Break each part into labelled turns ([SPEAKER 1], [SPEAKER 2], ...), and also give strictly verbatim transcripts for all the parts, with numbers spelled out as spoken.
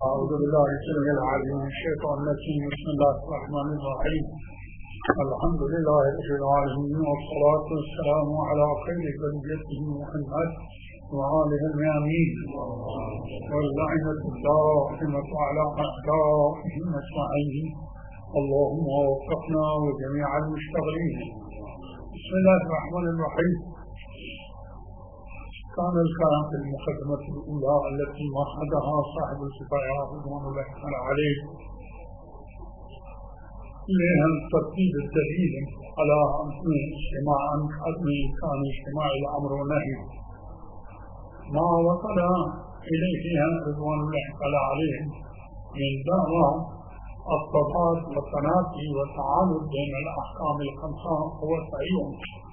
[SPEAKER 1] أعوذ بالله السميع العليم من الشيطان الرجيم. بسم الله الرحمن الرحيم. الحمد لله رب العالمين والصلاة والسلام على خير بليته محمد وآله الميامين واللعنة الدائمة على أعدائهم أجمعين. اللهم وفقنا وجميع المشتغلين. بسم الله الرحمن الرحيم. كان الكلام في المقدمة الأولى التي مهدها صاحب الكفاية رضوان الله تعالى عليه لأن ترتيب الدليل على اجتماع عدم كان اجتماع الأمر والنهي ما وصل إليه رضوان الله تعالى عليه من دعوى التضاد والتنافي والتعارض بين الأحكام الخمسة هو صحيح،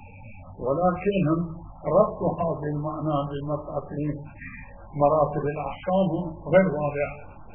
[SPEAKER 1] ولكنهم ربط هذا المعنى بمسألة مراتب الأحكام غير واضح،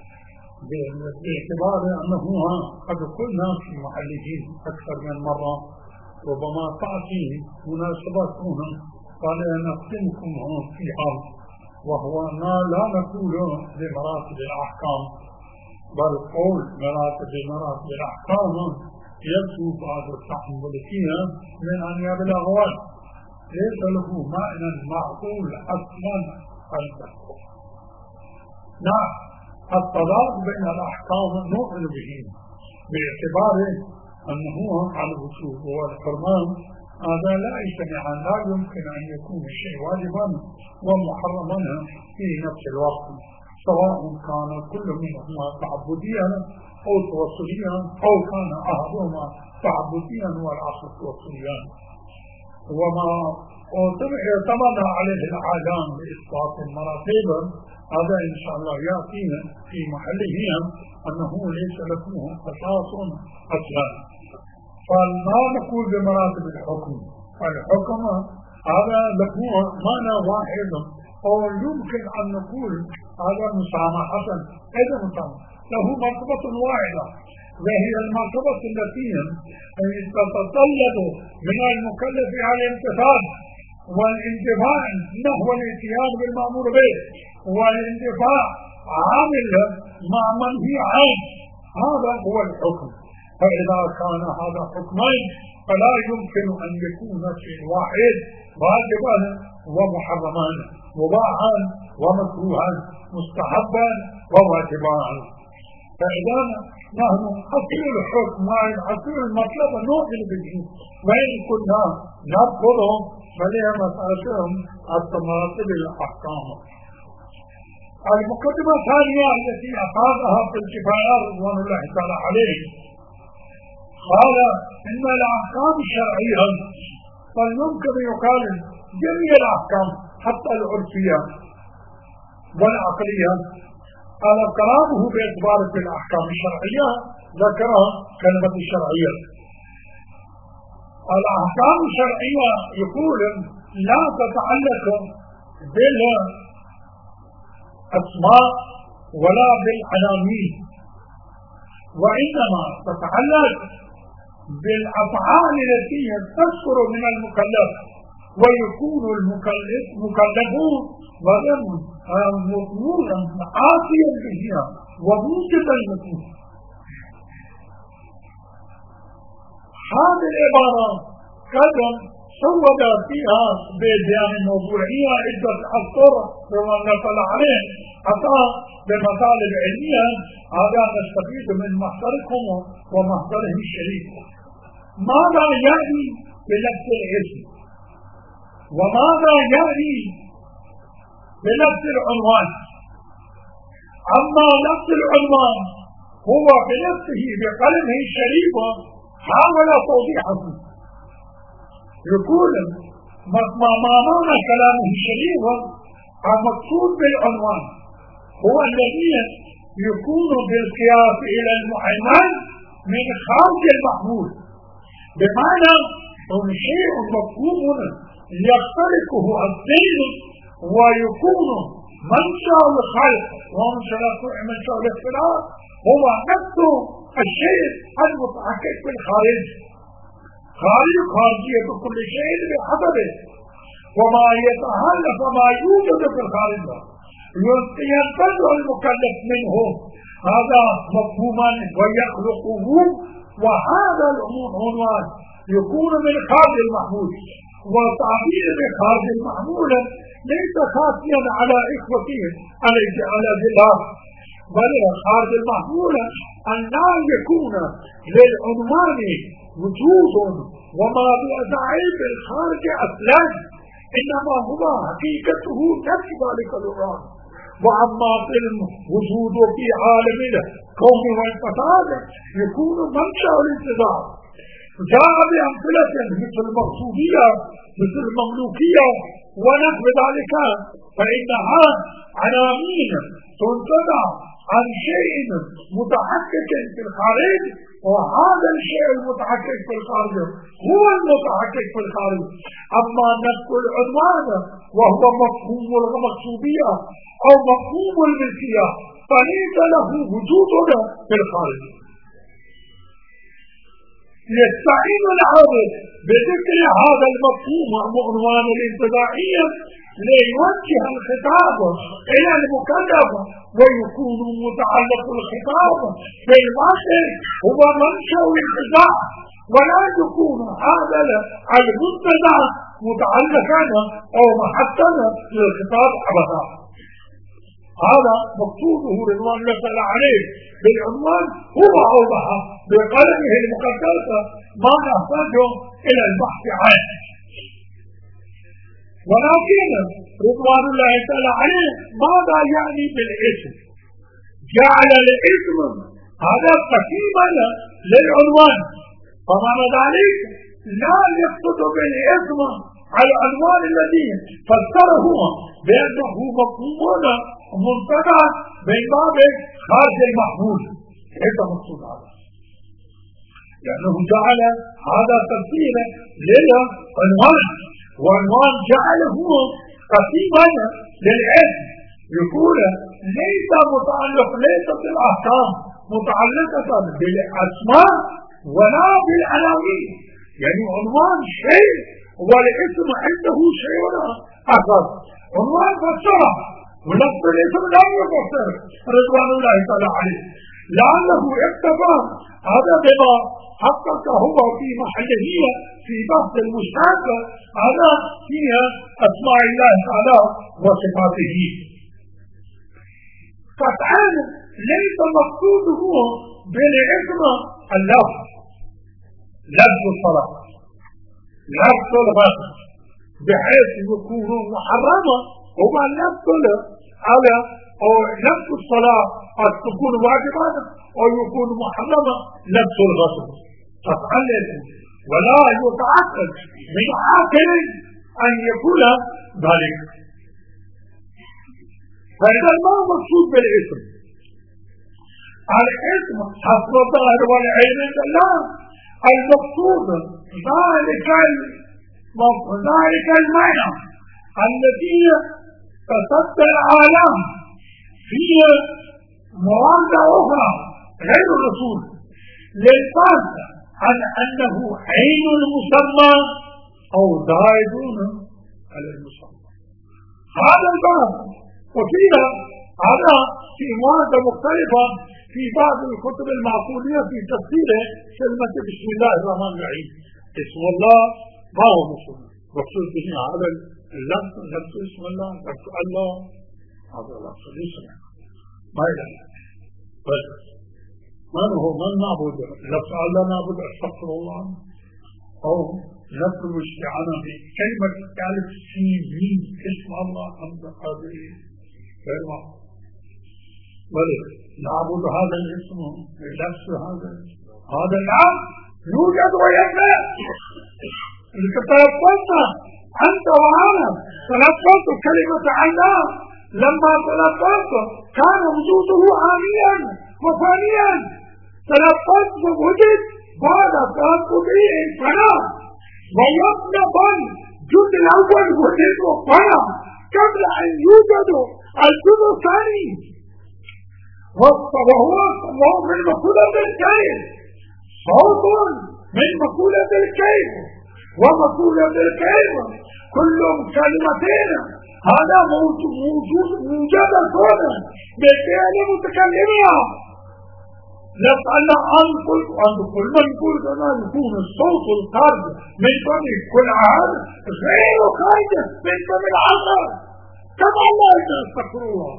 [SPEAKER 1] باعتبار أنه قد قلنا في محله أكثر من مرة ربما تأتي مناسبتهم فلنقسمكم فيها، وهو أننا لا نقول بمراتب الأحكام بل قول مراتب مراتب الأحكام يبدو بعض التحمل فيها من أن يبلغ ليس له معنى معقول أصلا خلفه. نعم، التضاد بين الأحكام نؤمن به باعتبار أنه على الوجوب والحرمان هذا لا يجتمعان، لا يمكن أن يكون الشيء واجبا ومحرما في نفس الوقت، سواء كان كل منهما تعبديا أو توصليا أو كان أحدهما تعبديا والآخر توصليا. وما اعتمد عليه العالم بإثبات المراتب هذا إن شاء الله يأتينا في محله أنه ليس له أساس أصلا. فلا نقول بمراتب الحكم، الحكم هذا له معنى واحد، أو يمكن أن نقول هذا مسامحة هذا مسامحة له مرتبة واحدة، وهي المرتبة التي تتطلب من المكلف على الامتثال والانتفاع نحو الاتيان بالمأمور به والانتفاع عامل مع من هي عين، هذا هو الحكم. فإذا كان هذا حكمين فلا يمكن أن يكون شيء واحد واجبا ومحرما، مباحا ومكروها، مستحبا وواجبا. فإذا نحن أصل الحكم أصل المطلب نؤمن به، وإن كنا نذكرهم فلها مسألتهم مراتب الأحكام. المقدمة الثانية التي أخذها في الكفاية رضوان الله تعالى عليه قال إن الأحكام الشرعية فيمكن يقال جميع الأحكام حتى العرفية والعقلية. قال كلامه باعتبار في الأحكام الشرعية ذكرها كلمة الشرعية. الأحكام الشرعية يقول لا تتعلق بالأسماء ولا بالعناوين، وإنما تتعلق بالأفعال التي تذكر من المكلف، ويكون المكلف مكلفون وغير مطمورا عاصيا بها وموجبا له. هذه العبارة قد صوب فيها ببيان موضوعية عدة أسطر ومن نصل عليه حتى بمطالب علمية هذا نستفيد من محضركم ومحضره الشريف. ماذا يعني بلفظ الاسم؟ وماذا يعني بلفظ العنوان؟ أما لفظ العنوان هو بنفسه بقلمه الشريف حاول توضيحه، يقول ما معنى كلامه الشريف المقصود بالعنوان هو الذي يكون بالقياس إلى المعين من خارج المحمول، بمعنى أن شيء مفهوم يختلفه الدين ويكون منشأ الخلق ومنشأ الاختلاف هو نفس الشيء المتحقق في الخارج. خارج خارجية كل شيء بحسبه، وما يتهالف ما يوجد في الخارج ينتزع المكلف منه هذا مفهوما ويخلقه، وهذا العنوان يكون من خارج المحمول، وتعبير من خارج المحمول ليس خاصيا على إخوته على ذلك، بل خارج المحمول أن لا يكون للعنوان وجود وما بأدعيب الخارج أصلا، إنما هو حقيقته نفس ذلك العنوان. وأما في الوجود في عالم الكون والفساد يكون منشأ الانتظار. جاء بأمثلة مثل المقصودية مثل المملوكية ونحو ذلك، فإنها عناوين تنتزع عن شيء متحقق في الخارج، وهذا الشيء المتحقق في الخارج هو المتحقق في الخارج. أما نفس العنوان وهو مفهوم المقصودية أو مفهوم الملكية فليس له وجود في الخارج. يستعين العابد بذكر هذا المفهوم عنوان الانتزاعية ليوجه الخطاب إلى المكلف، ويكون متعلق الخطاب بالواقع هو منشأ الانتزاع، ولا يكون هذا المنتزع متعلقا أو محطا للخطاب أبدا. هذا مقصوده رضوان الله تعالى عليه بالعنوان، هو أوضح بقلمه المقدس ما نحتاج إلى البحث عنه. ولكن رضوان الله تعالى عليه ماذا يعني بالاسم؟ جعل الاسم هذا قسيما للعنوان، فمعنى ذلك لا يقصد بالاسم على العنوان الذي فسره بأنه مفهوم منتزع من باب خارج المحمول. هذا مقصود هذا، لأنه جعل هذا تفسيرا للعنوان، وعنوان جعله قسيما للاسم، يقول ليس متعلق ليس بالأحكام متعلقة بالأسماء ولا بالعناوين، يعني عنوان شيء والاسم عنده شيء آخر. عنوان فسره ولفظ الاسم لا يفسر رضوان الله تعالى عليه، لعله اكتفى هذا بما حقق هو في محله في بحث المشتق هذا فيها أسماء الله تعالى وصفاته. قطعا ليس مقصوده بالاسم اللفظ، لفظ الصلاة لفظ الغسل بحيث يكون محرما، هو لفظ على أو لفظ الصلاة قد تكون واجبا أو يكون محرما لفظ الغسل قطعا ليس، ولا يتعقد من عاقل أن يكون ذلك. فإذا ما مقصود بالاسم؟ الاسم حسب الظاهر والعين عند الله المقصود ذلك ذلك المعنى الذي تصدى العالم في مواضع أخرى غير الرسول للفرض عن أنه عين المسمى أو زائدون على المسمى. هذا الباب وفيها هذا في مواضع مختلفة في بعض الكتب المعقولية في تفسيره كلمة بسم الله الرحمن الرحيم. اسم الله ما هو مسمى؟ مقصود به هذا اللفظ لفظ اسم الله لفظ الله، هذا لفظ الاسم ما يدري. بس من هو من نعبد؟ لفظ الله نعبد استغفر الله، أو لفظ الاستعانة بكلمة ألف سين ميم اسم الله حمد قادر غير معقول. بل نعبد هذا الاسم لنفس هذا هذا العام يوجد ويبقى. تلفظت أنت وأنا تلفظت كلمة الله، لما تلفظت كان وجوده عاميا وفانيا، تلفظت وجد بعد تلفظه فنا، ويطلبا الجزء الأول وجد وفنا قبل أن يوجد الجزء الثاني، وهو من مقولة الكيف، صوت من مقولة الكيف، ومقولة الكيف كلهم كلمتين هذا موجود موجود كونا بالفعل متكلمها. نسأل عن كل عن كل من يقول أنا يكون الصوت الخارج من فم كل عهد غير خارج من فم العصر كما لا يستغفر الله.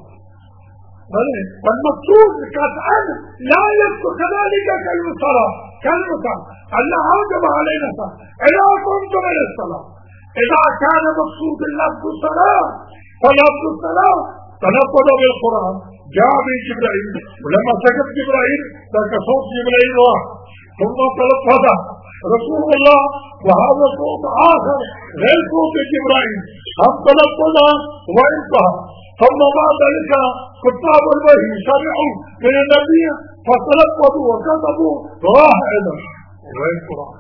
[SPEAKER 1] والمقصود كالآن لا يبقى كذلك كالمصلاة كالمصلاة الله أوجب علينا صلاة إذا قمتم إلى الصلاة. إذا كان مقصود اللفظ الصلاة فلفظ الصلاة تلفظ بالقرآن جاء به جبرائيل ولما سكت جبرائيل ذاك صوت جبرائيل واحد ثم تلفظ رسول الله وهذا صوت آخر غير صوت جبرائيل هم تلفظ وانتهى. ثم بعد ذلك كتاب الوحي سمعوا من النبي فتلفظوا وكتبوا راح إلى غير القرآن.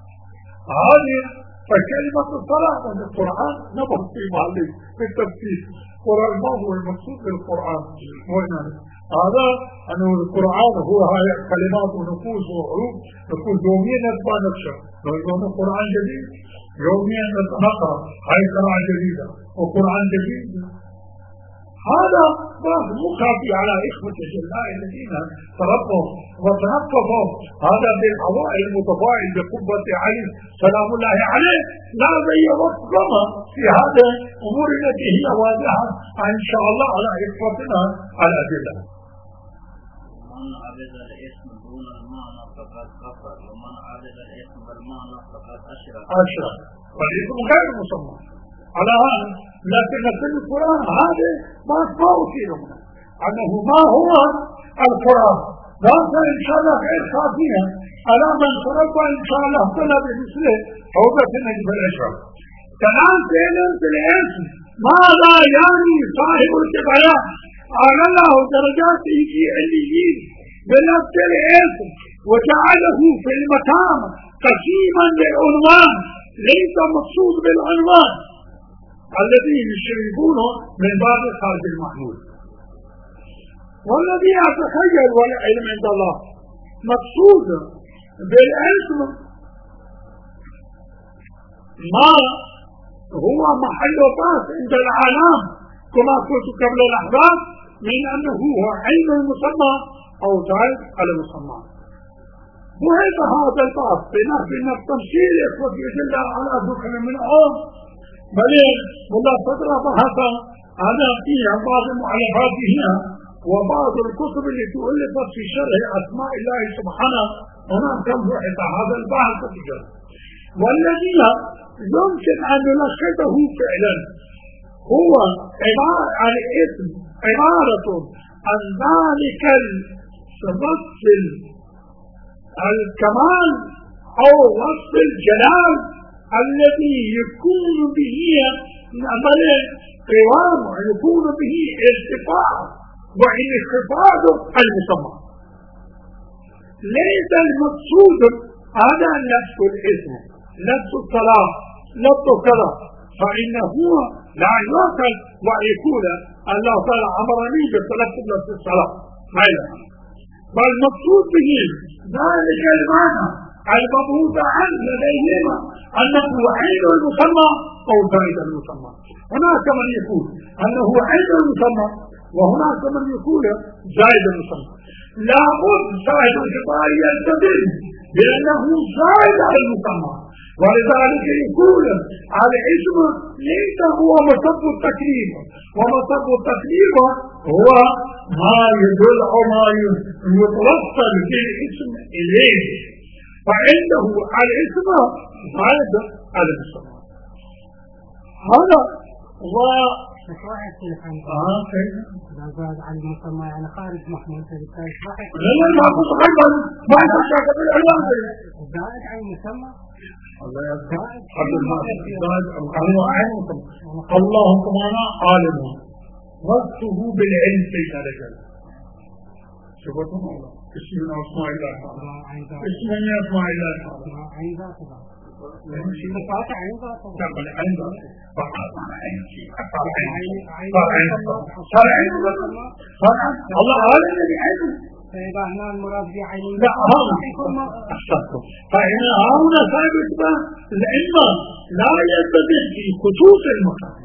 [SPEAKER 1] هذه فكلمة الصلاة من القرآن نبه في محله في التفسير. القرآن ما هو المقصود بالقرآن؟ هذا أنه القرآن هو هاي كلمات ونفوس وحروف نقول يوميا نتبع نفسه. لو يكون القرآن جديد يوميا نقرأ هاي قراءة جديدة وقرآن جديد. هذا مخافي على إخوة الله الذين تربوا وتنفضوا. هذا بالأوائل المتفاعل بقبة علي سلام الله عليه لا زي وصلنا في هذا أمور التي هي واضحة إن شاء الله على إخوتنا على أدلة.
[SPEAKER 2] من عبد الاسم دون المعنى فقد كفر ومن عبد الاسم بالمعنى فقد أشرك.
[SPEAKER 1] أشرك والاسم غير مسمى على هذا. لكن في القرآن هذا ما أسمعه فيه أنه ما هو القرآن. هذا إن شاء الله غير خافية على من تربى إن شاء الله طلب مثله عودة النجم الأشرف. كلام فعلا في الاسم ماذا يعني صاحب الكبرياء على الله درجاته في عليين بنفس الاسم وجعله في المكان قسيما للعنوان ليس مقصود بالعنوان الذي يشركونه من باب خارج المحمول. والذي أتخيل والعلم عند الله مقصود بالاسم ما هو محل طاس عند العالم كما قلت قبل الأحباب من أنه هو علم المسمى أو زائد على المسمى. وهذا هذا الطاس بنفس التمثيل يخرج يدل على دخل من عام بل والله فترة بحثا أنا في بعض المؤلفات هنا وبعض الكتب التي ألفت في شرح أسماء الله سبحانه هناك بحث هذا البحث بجد. والذي يمكن أن نلخصه فعلا هو عبارة عن اسم عبارة عن ذلك الوصف الكمال أو وصف الجلال الذي يكون به عمل قوام يكون به ارتفاع وانخفاض المسمى. ليس المقصود هذا نفس الاسم نفس الصلاة نفس كذا فإنه لا يوصل ويقول الله تعالى أمرني بالتلفظ نفس الصلاة بل المقصود به ذلك المعنى المبعوث عنه لديهما أنه عين المسمى أو زائد المسمى. هناك من يقول أنه عين المسمى وهناك من يقول زائد المسمى. لابد صاحب الخطاب يلتزم بأنه زائد على المسمى ولذلك يقول الاسم ليس هو مصب التكليف ومصب التكليف هو ما يدل أو ما يتوصل بالاسم إليه فعنده الاسم زائد على المسمى. هذا هو
[SPEAKER 3] واحد في الحمد
[SPEAKER 1] اه كيف
[SPEAKER 3] زاد على المسمى يعني خارج محمول فبالتالي واحد
[SPEAKER 1] لا لا ما قلت ايضا ما يتشاك بالعلم
[SPEAKER 3] زائد على المسمى
[SPEAKER 1] الله يذكر قبل ما زاد هو عين الله سبحانه عالم وصفه بالعلم ليس رجل شفتم الله اسم من اسماء الله اسم من اسماء الله
[SPEAKER 3] عين ذاتها
[SPEAKER 1] شيء
[SPEAKER 3] فاتح عين ذاتها
[SPEAKER 1] طبعا عين ذاتها فقط معنى عين شيء أكثر عين صار عين صار عين الله عالم بعين.
[SPEAKER 3] فإذا هنا المراد بعين
[SPEAKER 1] لا هذا أحسنتم. فهنا هنا ثابت العلم لا يلتزم في خصوص المكان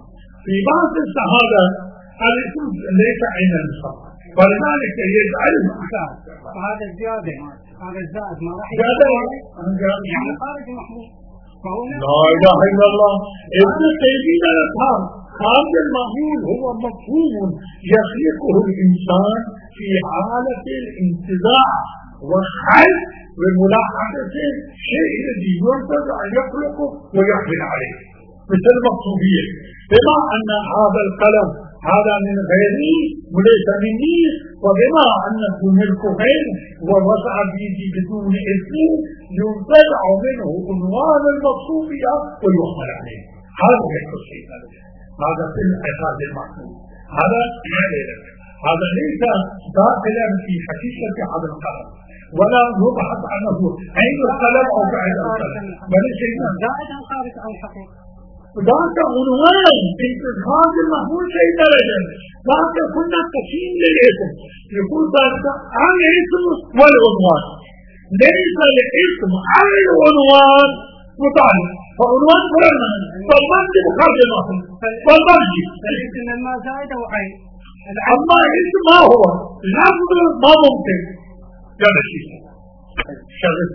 [SPEAKER 1] في بعض الشهادة الاسم ليس عين المسمى، فلذلك يجعله
[SPEAKER 3] هذا الزيادة، هذا الزائد ما راح
[SPEAKER 1] يكون
[SPEAKER 3] يعني خارج المحمول.
[SPEAKER 1] لا إله إلا الله. ابن تيمية يفهم خارج المحمول هو مفهوم يخلقه الإنسان في حالة الانتزاع والخلق والملاحظة شيء الذي ينتزع يخلقه ويحمل عليه، مثل المقصودية. بما أن هذا القلم هذا من غيري وليس مني، وبما أنه ملك غيري ووضع بيدي بدون إذن ينتزع منه عنوان المقصودية ويحمل عليه. هذا هو الشيء، هذا في العقاد المحمول. هذا هذا ليس داخلا في حقيقة هذا القلم، ولا يبحث عنه أين القلم أو بعد القلم، بل شيء
[SPEAKER 3] زائد عن خارج عن الحقيقة.
[SPEAKER 1] ذاك عنوان انتزاج المحمول شيء درجة، ذاك كنا تقسيم للاسم، يقول ذلك عن الاسم والعنوان، ليس الاسم عن العنوان متعلق، فعنوان فرنا فالمنزل بخارج المحمول فالمنزل
[SPEAKER 3] الاسم لما زائد أو عين،
[SPEAKER 1] أما الاسم ما هو لفظ ما ممكن هذا الشيء شغل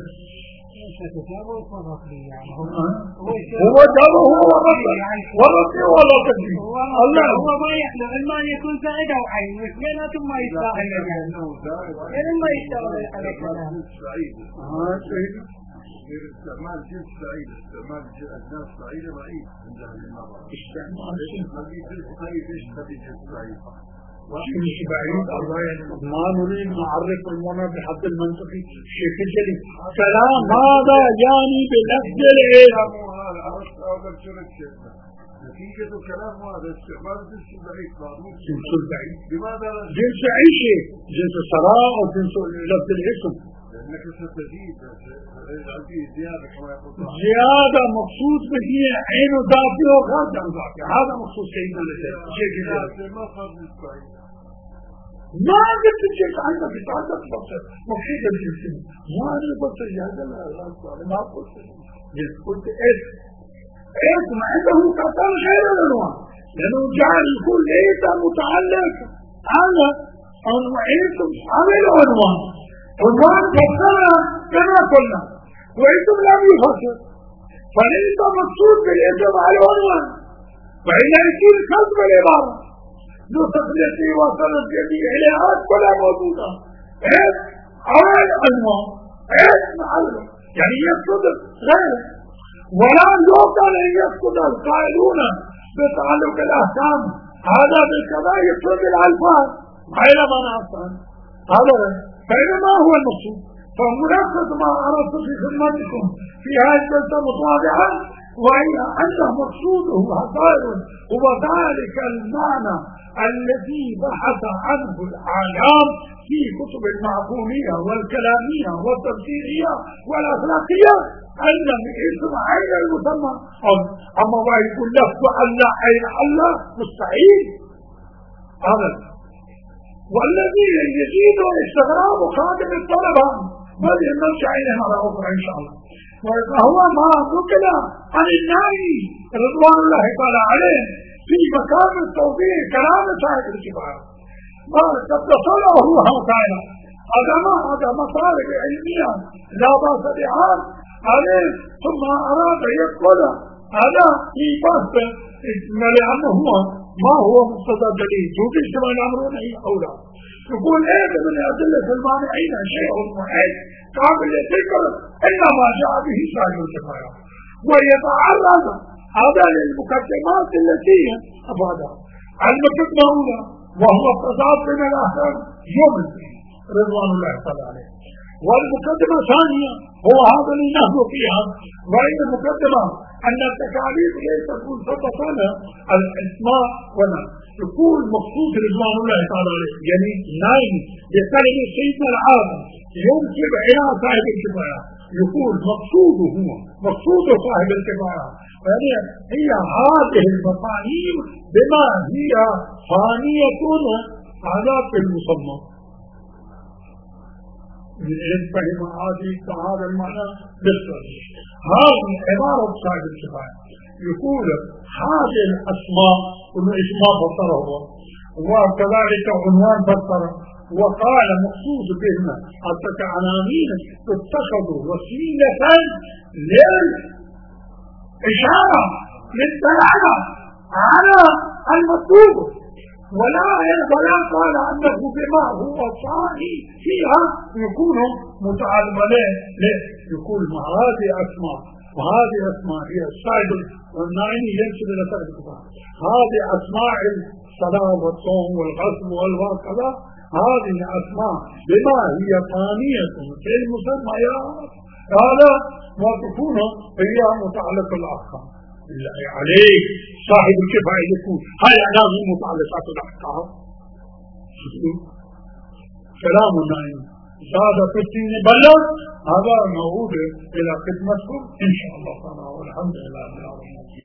[SPEAKER 1] هو جابه هو ورطه ورطه ولا تكفي الله
[SPEAKER 3] هو ما يحلم إما أن يكون زائد أو عين، واثنيناتهم ما يستاهل يعني ما يشتغل على الكلام.
[SPEAKER 4] استعمال جنس سعيد، استعمال أجناس سعيدة ضعيف عند أهل النظر. استعمال جنس سعيد إيش تبي جنس سعيد؟
[SPEAKER 1] مش بعيد الله، ما نريد نعرف المعنى بحد المنطقي شيء جلي. كلام هذا يعني بلفظ العلم.
[SPEAKER 4] هذا الشرك شيخنا. نتيجة كلام هذا استعمال جنس بعيد.
[SPEAKER 1] جنس بعيد.
[SPEAKER 4] لماذا؟
[SPEAKER 1] جنس أي شيء، جنس الصراع أو جنس لفظ الاسم.
[SPEAKER 4] لأنك ستزيد زيادة كما يقول.
[SPEAKER 1] زيادة مقصود به عين ذاتي وخارج عن ذاتي، هذا مقصود سيدنا شيء جديد.
[SPEAKER 4] ما خارج السعيد.
[SPEAKER 1] ما قلت الجنس عنك بتعدد بصر مقصود الجنس، ما أنا بصر هذا لا ما قلت جنس، قلت اسم اسم عنده كثر غير العنوان، لأنه جعل يقول ليس متعلق على اسم عمل عنوان. عنوان فسرها كما قلنا، واسم لم يفسر، فليس مقصود بالاسم على العنوان، وإلا يكون كذب العبارة. نسخ التي وصلت جميع الهات كلها موجودة، اسم على العنوان، اسم على يعني يقصد غيره، ولا يمكن أن يقصد القائلون بتعلق الأحكام هذا بالكذا يقصد الألفاظ غير ما نعرفه هذا، فإنما هو المقصود. فمنفذ ما أردت في خدمتكم في هذه الجلسة متواضعة، وهي أن مقصوده هداير هو ذلك المعنى الذي بحث عنه الأعلام في كتب المعقولية والكلامية والتفسيرية والأخلاقية، أن اسم عين المسمى. أما ما يقول لفظ الله عين الله مستحيل هذا، والذي يزيد الاستغراب خادم الطلبة بل نرجع إليه مرة أخرى إن شاء الله. وهو ما نقل عن النائي رضوان الله تعالى عليه في مكان التوضيح كلام صاحب الكفاية، ما اتصله الله تعالى هذا ما هذا مصالح علمية لا بأس بها عليه، ثم أراد يقول هذا في بحث لأنه هو ما هو مقتضى دليل توجد كما يأمرون أي أولى. يقول إيه من أدلة المانعين شيء معين قابل للذكر إنما جاء به صاحب الكفاية، ويتعرض هذا للمقدمات التي أفادها. المقدمة الأولى وهو التضاد بين الأحكام يوم رضوان الله تعالى عليه، والمقدمة الثانية هو هذا اللي نحن فيها، وهي المقدمة أن التكاليف ليس تكون فقط الاسماء ولا يكون مقصود رضوان الله تعالى عليه، يعني نايم بكلمة سيدنا العالم ينسب إلى صاحب الكفاية، يكون مقصوده هو مقصود صاحب الكفاية، يعني هي هذه المفاهيم بما هي ثانية على المسمى. من فهم هذه هذا المعنى بالصحيح، هذه عبارة صاحب الكفاية يقول هذه الأسماء كل اسماء فسره وكذلك عنوان فسره وقال مقصود بهما حتى عناوين اتخذوا وسيلة للإشارة للدلالة على المطلوب ولا ولا قال أنه بما هو صاحي فيها يكون متعلم عليه ليه يقول ما هذه أسماء وهذه أسماء هي السعد والنعيم ينسب إلى سعد الكفار هذه أسماء الصلاة والصوم والغسل والوكذا هذه أسماء بما هي ثانية في المسميات هذا ما تكون هي متعلقة الأحكام بالله عليك صاحب الكفاية يقول هاي عناوين متعلقات الأحكام كلام النعيم زاد في الدين بلغ هذا نعود إلى خدمتكم إن شاء الله تعالى والحمد لله.